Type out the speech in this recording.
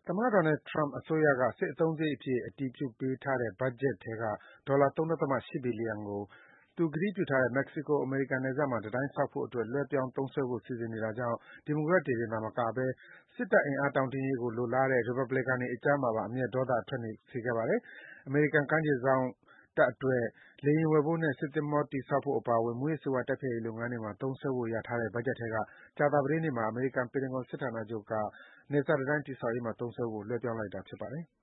သမ္မတ Donald Trump အစိုးရက စစ်အသုံးစရိတ်အဖြစ် အတည်ပြုပေးထားတဲ့ ဘတ်ဂျက်ထဲက ဒေါ်လာ ၃.၈ ဘီလီယံကို သူကတိပြုထားတဲ့ မက္ကဆီကို-အမေရိကန်နယ်စပ်မှာ တံတိုင်းဆောက်ဖို့အတွက် လွဲပြောင်း သုံးစွဲဖို့ စီစဉ်နေတာကြောင့် ဒီမိုကရက်တွေတင်သာမကဘဲ စစ်တပ်အင်အားတောင့်တင်းရေးကို လိုလားတဲ့ ရီပတ်ဘလီကန်တွေအကြားမှာပါ အမျက်ဒေါသ ထွက်စေခဲ့ပါတယ်။ အမေရိကန်ကမ်းခြေစောင့်တပ်အတွက် လေယာဉ်ဝယ်ဖို့နဲ့ စစ်သင်္ဘောတည်ဆောက်ဖို့အပါအဝင် မူးယစ်ဆေးဝါး တိုက်ဖျက်ရေးလုပ်ငန်းတွေမှာ သုံးစွဲဖို့ လျာထားတဲ့ ဘတ်ဂျက်ထဲက ကြာသပတေးနေ့မှာ အမေရိကန် ပင်တဂွန်စစ်ဌာနချုပ်က နယ်စပ်တံတိုင်း တည်ဆောက်ရေးမှာ သုံးစွဲဖို့ လွဲပြောင်းလိုက်တာ ဖြစ်ပါတယ်။